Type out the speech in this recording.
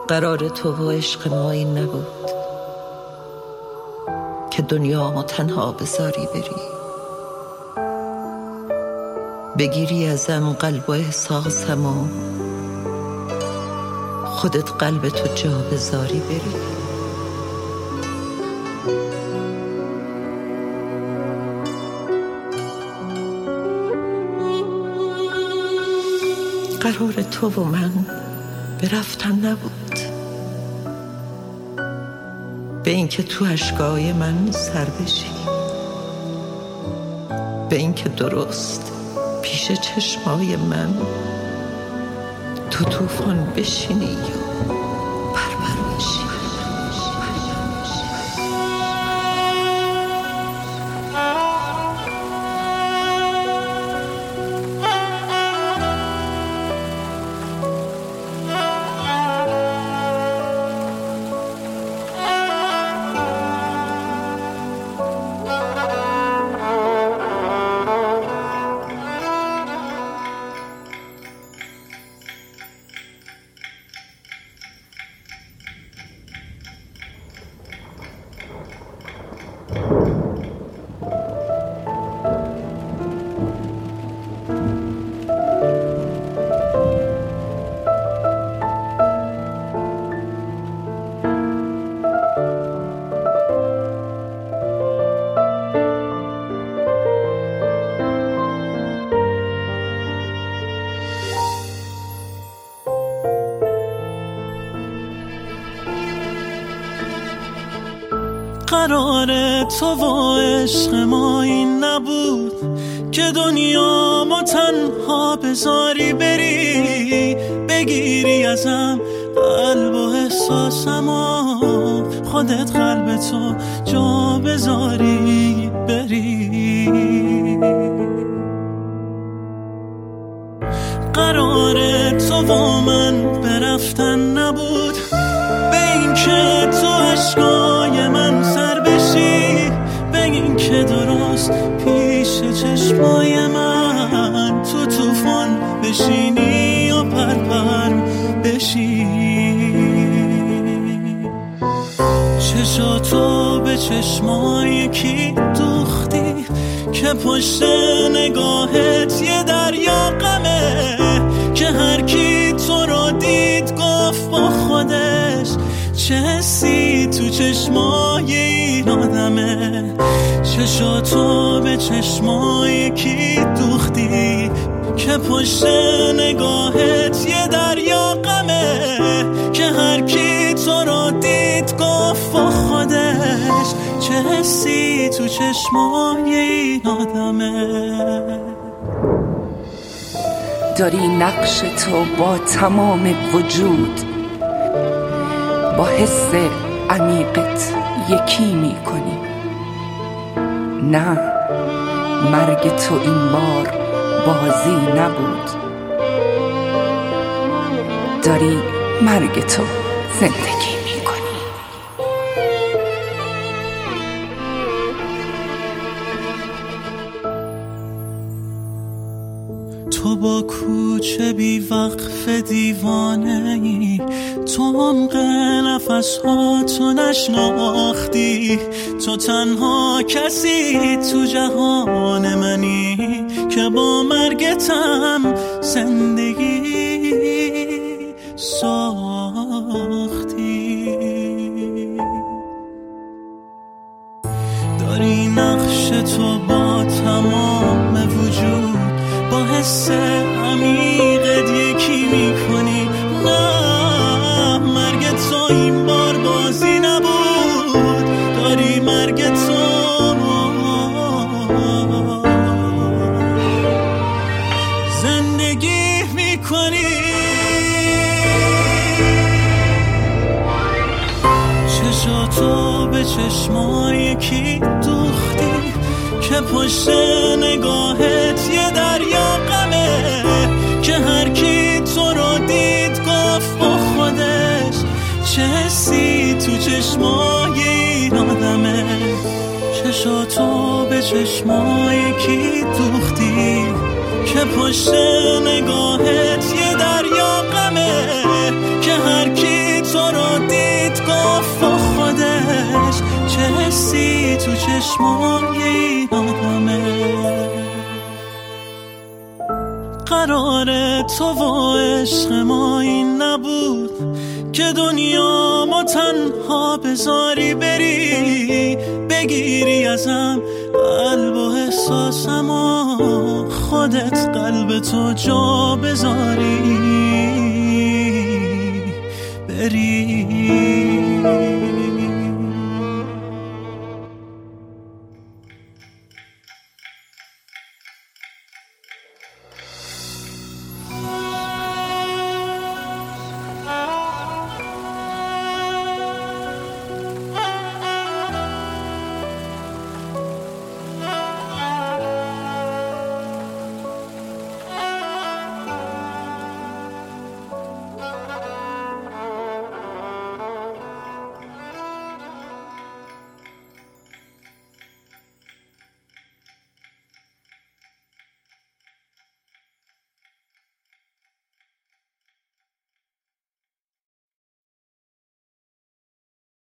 قرار تو و عشق ما این نبود که دنیامو تنها بذاری بری، بگیری ازم قلب و احساسمو، خودت قلب تو جا بذاری بری. قرار تو و من به رفتن نبود، به اینکه تو اشکای من سر بشی، به اینکه درست پیش چشمای من تو طوفان بشینی یا پرپر بشی. قرار تو و عشق ما این نبود که دنیا ما تنها بذاری بری، بگیری ازم قلب و احساسمو، خودت قلب تو جا بذاری بری. قرار تو و من برفتن نبود، به این که تو عشقای من سر بشی، به این که درست پیش چشمای من تو طوفان بشینی و پرپر بشی. چشاتو به چشمای کی دوختی که پشت نگاهت یه دریا غمه، که هر کی تو رو دید گفت با خودش چه حسی تو چشمای این آدمه. چشاتو به چشمای کی دوختی که پشت نگاهت یه دریا غمه، که هر کی تو رو دید گفت با خودش چه حسی تو چشمای این آدمه. داری نقش تو با تمام وجود، با حس عمیقت یکی میکنی. نه، مرگ تو این بار بازی نبود، داری مرگ تو زندگی میکنی. تو با کوچه بی وقف دیوانه ای، تو عمق نفس ها تو نشناختی، تو تنها کسی تو جهان منی که با مرگتم زندگی ساختی. داری نقش تو با تمام وجود، با حس عمیقت یکی میکنی. نه، مرگ تو این بار بازی نبود، داری مرگ تو زندگی میکنی. چشاتو به چشمای کی دوختی که پشت نگاهت یه دریا غمه، که هر کی تو رو دید گفت با خودش چه حسی تو چشمای این آدمه. چشاتو به چشمای کی دوختی که پشت نگاهت یه دریا غمه، که هر کی تو چشمای این آدمه. قرار تو و عشق ما این نبود که دنیا ما تنها بذاری بری، بگیری ازم قلب و احساسم و خودت قلب تو جا بذاری.